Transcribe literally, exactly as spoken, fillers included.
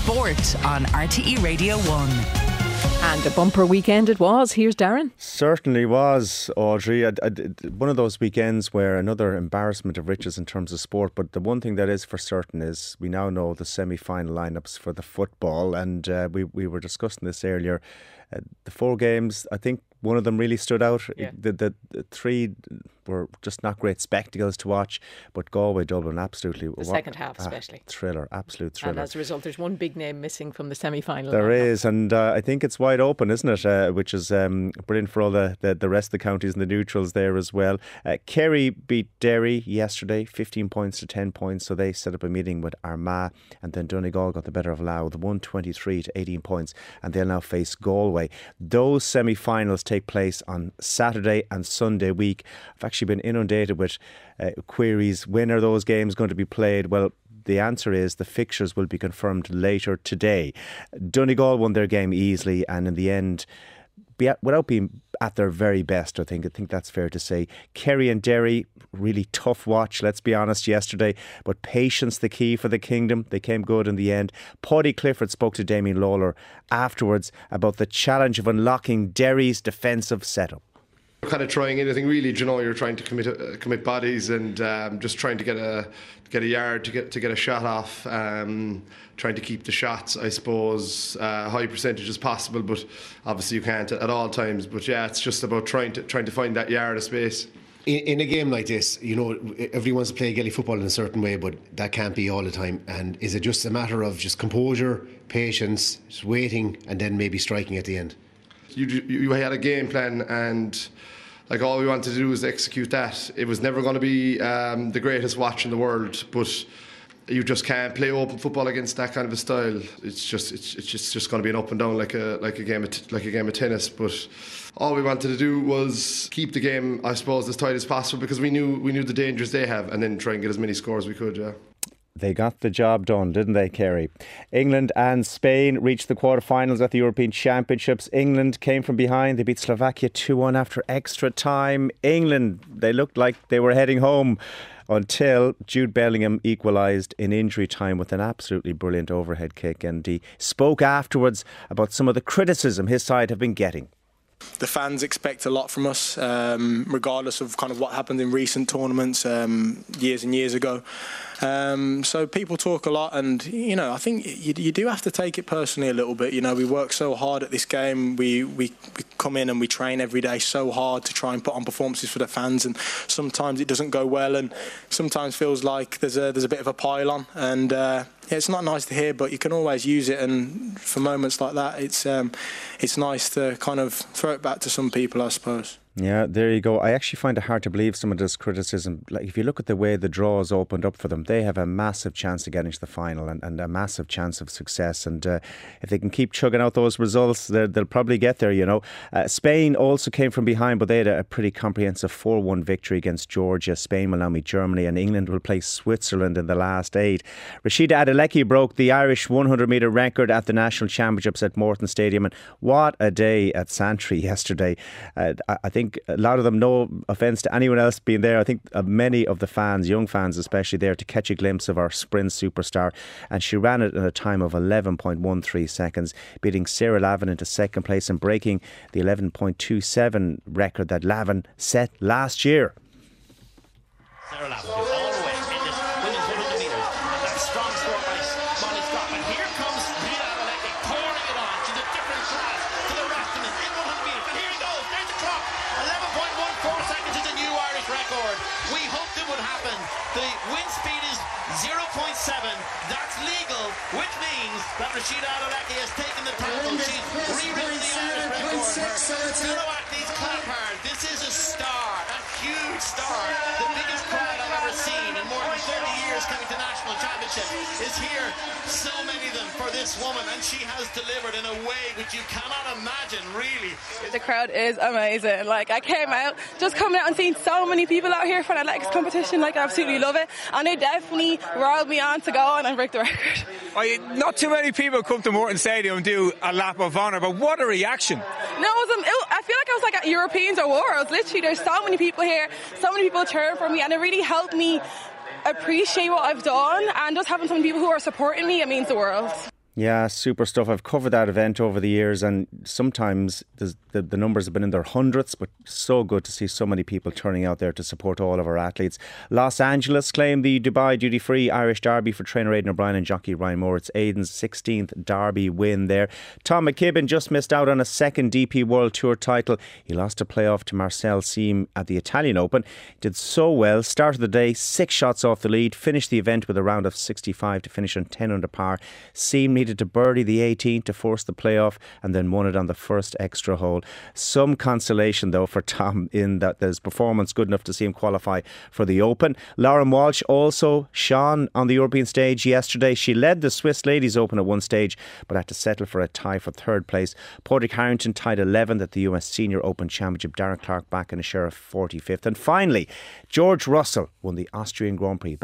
Sport on R T E Radio one. And a bumper weekend it was. Here's Darren. Certainly was, Audrey. I, I, one of those weekends where another embarrassment of riches in terms of sport. But the one thing that is for certain is we now know the semi-final lineups for the football. And uh, we, we were discussing this earlier. Uh, the four games, I think one of them really stood out. Yeah. The, the, the three were just not great spectacles to watch, but Galway, Dublin, absolutely. The second half especially. Uh, thriller, absolute thriller. And as a result, there's one big name missing from the semi-final. There is, and uh, I think it's wide open, isn't it? Uh, which is um, brilliant for all the, the, the rest of the counties and the neutrals there as well. Uh, Kerry beat Derry yesterday, fifteen points to ten points, so they set up a meeting with Armagh, and then Donegal got the better of Louth, one twenty-three to eighteen points, and they'll now face Galway. Those semi-finals take place on Saturday and Sunday week. I've actually been inundated with uh, queries. When are those games going to be played? Well, the answer is the fixtures will be confirmed later today. Donegal won their game easily, and in the end, be at, without being at their very best, I think I think that's fair to say. Kerry and Derry, really tough watch, let's be honest, yesterday, but patience the key for the kingdom. They came good in the end. Paddy Clifford spoke to Damien Lawler afterwards about the challenge of unlocking Derry's defensive setup. Kind of trying anything really, you know. You're trying to commit uh, commit bodies and um, just trying to get a get a yard to get to get a shot off. Um, trying to keep the shots, I suppose, uh, high percentage as possible, but obviously you can't at all times. But yeah, it's just about trying to trying to find that yard of space. In, in a game like this, you know, everyone wants to play Gaelic football in a certain way, but that can't be all the time. And is it just a matter of just composure, patience, just waiting, and then maybe striking at the end? You, you had a game plan, and like all we wanted to do was execute that. It was never going to be um, the greatest watch in the world, but you just can't play open football against that kind of a style. It's just it's it's just, just going to be an up and down like a like a game of t- like a game of tennis. But all we wanted to do was keep the game, I suppose, as tight as possible, because we knew we knew the dangers they have, and then try and get as many scores as we could. Yeah. They got the job done, didn't they, Kerry? England and Spain reached the quarterfinals at the European Championships. England came from behind. They beat Slovakia two one after extra time. England, they looked like they were heading home until Jude Bellingham equalised in injury time with an absolutely brilliant overhead kick. And he spoke afterwards about some of the criticism his side have been getting. The fans expect a lot from us, um, regardless of kind of what happened in recent tournaments um, years and years ago. Um, so people talk a lot, and you know, I think you, you do have to take it personally a little bit. You know, we work so hard at this game. We, we we come in and we train every day so hard to try and put on performances for the fans, and sometimes it doesn't go well, and sometimes feels like there's a there's a bit of a pile on, and uh, yeah, it's not nice to hear, but you can always use it. And for moments like that, it's um, it's nice to kind of throw it back to some people, I suppose. Yeah, there you go. I actually find it hard to believe some of this criticism. Like, if you look at the way the draws opened up for them, they have a massive chance of getting to the final, and, and a massive chance of success. And uh, if they can keep chugging out those results, they'll probably get there, you know. Uh, Spain also came from behind, but they had a, a pretty comprehensive four one victory against Georgia. Spain will now meet Germany, and England will play Switzerland in the last eight. Rashida Adeleke broke the Irish one hundred metre record at the National Championships at Morton Stadium. And what a day at Santry yesterday. Uh, I, I think a lot of them, no offence to anyone else being there, I think uh, many of the fans, young fans especially, there to catch a glimpse of our sprint superstar, and she ran it in a time of eleven point one three seconds, beating Sarah Lavin into second place and breaking the eleven point two seven record that Lavin set last year. Sarah Lavin all the way in this women's one hundred metres, and that strong stroke by Molly Scott, and here comes Rita Adeleke pouring it on. She's a different class to the rest of them in one hundred metres, and here he goes, there's the clock. eleven point one four seconds is a new Irish record. We hoped it would happen. The wind speed is zero point seven. That's legal, which means that Rashida Adeleke has taken the title. She's rewritten the Irish record. Her fellow athletes clap hard. This is a star, a huge star. The biggest crowd I've ever seen in more than thirty years coming to national championship is here. So many of them for this woman, and she has delivered in a way which you cannot imagine, really. The crowd is amazing. Like, I came out, just coming out and seeing so many people out here for an athletics competition. Like, I absolutely love it, and it definitely riled me on to go on and break the record. I, not too many people come to Morton Stadium and do a lap of honour, but what a reaction. No, it was, um, it, I feel like I was like at Europeans or Worlds. Literally, there's so many people here, so many people cheering for me, and it really helped me appreciate what I've done, and just having some people who are supporting me, it means the world. Yeah, super stuff. I've covered that event over the years, and sometimes the, the numbers have been in their hundreds, but so good to see so many people turning out there to support all of our athletes. Los Angeles claimed the Dubai duty-free Irish Derby for trainer Aidan O'Brien and jockey Ryan Moore. It's Aidan's sixteenth Derby win there. Tom McKibben just missed out on a second D P World Tour title. He lost a playoff to Marcel Siem at the Italian Open. Did so well, started the day six shots off the lead, finished the event with a round of sixty-five to finish on ten under par. Siem needed to birdie the eighteenth to force the playoff and then won it on the first extra hole. Some consolation though for Tom in that his performance good enough to see him qualify for the Open. Lauren Walsh also shone on the European stage yesterday. She led the Swiss Ladies Open at one stage but had to settle for a tie for third place. Padraig Harrington tied eleventh at the U S Senior Open Championship. Darren Clark back in a share of forty-fifth. And finally, George Russell won the Austrian Grand Prix.